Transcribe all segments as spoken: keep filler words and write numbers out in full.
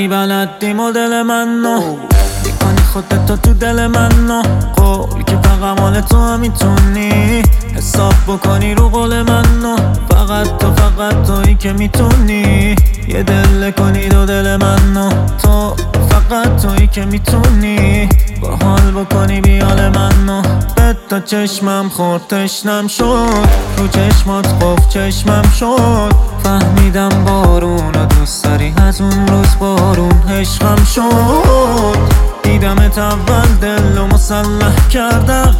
بلدی مدل منو میکنی خودتو تو دل منو قول که فقط مال تو هم میتونی حساب بکنی رو قول منو فقط تو فقط تویی که میتونی یه دل کنی دو دل منو تو فقط تویی که میتونی با حال بکنی بیال منو به تا چشمم خورد تشنم شد رو چشمات خوف چشمم شد فهمیدم بارون رو دوست داری از اون روز بارون عشقم شد دیدمت اول دل و مسلح کردم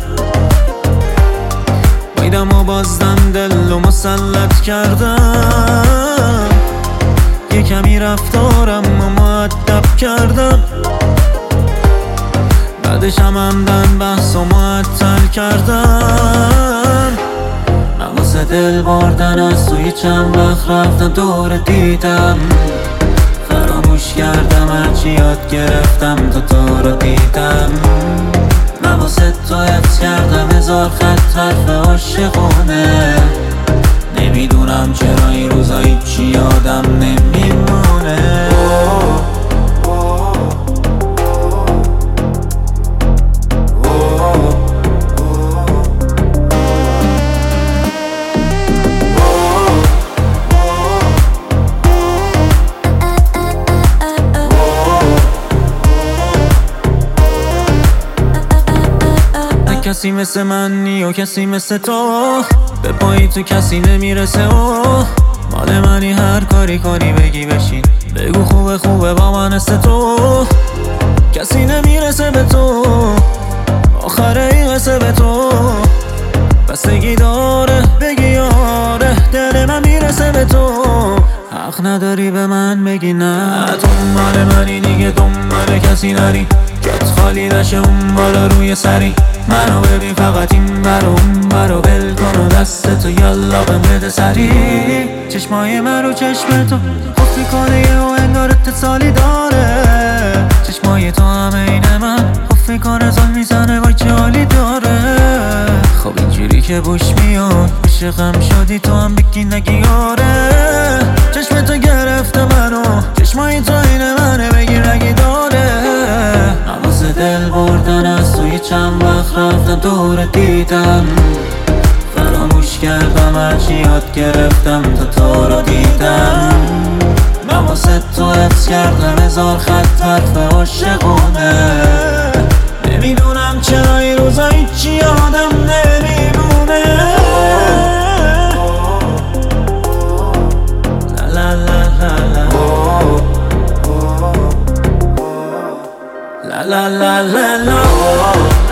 بایدم و بازدم دل و مسلط کردم یه کمی رفتارم و مؤدب کردم بعدش هم همدن بحث و معطل کردم من واسه دل بردن از توی چند وقت رفتم دور دیدم فراموش کردم هرچی یاد گرفتم تا تو رو دیدم من واسه تو حفظ کردم هزار خط حرف عاشقونه نمیدونم چرا این روزا هیچی یادم نمیمونه کسی مثل من نی و کسی مثل تو به پایی تو کسی نمیرسه و مال منی هر کاری کنی بگی بشین بگو خوبه خوبه با من است تو کسی نمیرسه به تو آخره این قصه به تو بستگی داره بگی آره دل من میرسه به تو حق نداری به من بگی نه تو مال منی دیگه دنبال کسی نری جات خالی نشه اون بالا روی سری منو ببین فقط این برو اون برو بل کن و دست تو یالا بهم بده سری چشمای من رو چشم تو خفی کنه یه و انگار اتصالی داره چشمای تو همه این من خفی کنه زل میزنه وای چه حالی داره خب اینجوری که بوش میاد عاشقم شدی تو هم بگی نگی آره چشم تو گرفته منو چشمای تو این منه بگیر نگی داره نوازه دل بردن از توی چند وقت رفتم دور دیدم فراموش کردم هرچی یاد گرفتم تا تو رو دیدم من واسه تو حفظ کردم هزار خط حرف عاشقونه نمیدونم چرا این روزا هیچی یادم نمیمونه لا لا لا لا لا لا لا لا